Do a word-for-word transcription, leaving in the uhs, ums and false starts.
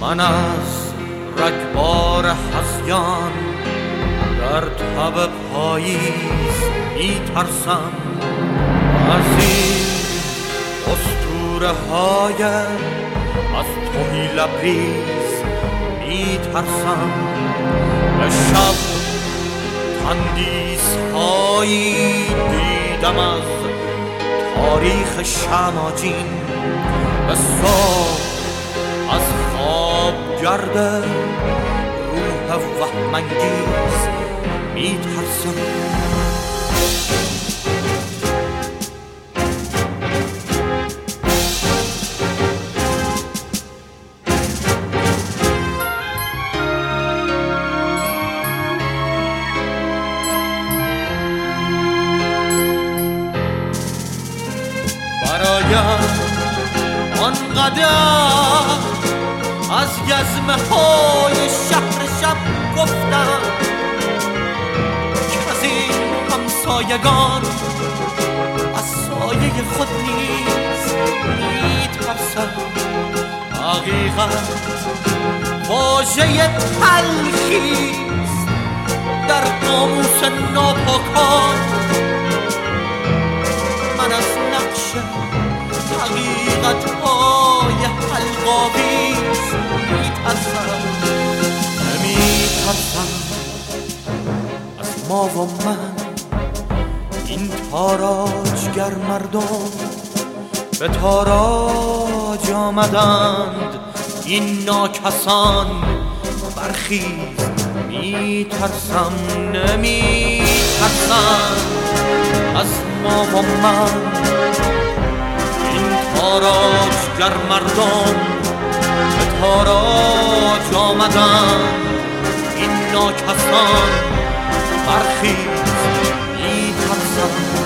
من از رگبار هذیان در تب پاییز می ترسم، از این اسطوره های از توهی لبریز می ترسم. به شب تندیس هایی دیدم از تاریخ شماجین، به صبح از خواب گرده روح وهم‌انگیز می ترسم. برایم آنقدر از گزمه های شهر شب گفتم که از این همسایگان از سایه خود نیز می ترسم. حقیقت واژه تلخیست در قاموس ناپاکان، من از نقش حقیقت های حلق‌آویز می ترسم. نمی ترسم از ما و من، این تاراجگر مردم به تاراج آمدند، این ناکسان برخیز. می ترسم نمی ترسم از ما و من، این تاراجگر مردم به تاراج آمدند، این ناکسان برخیز. می ترسم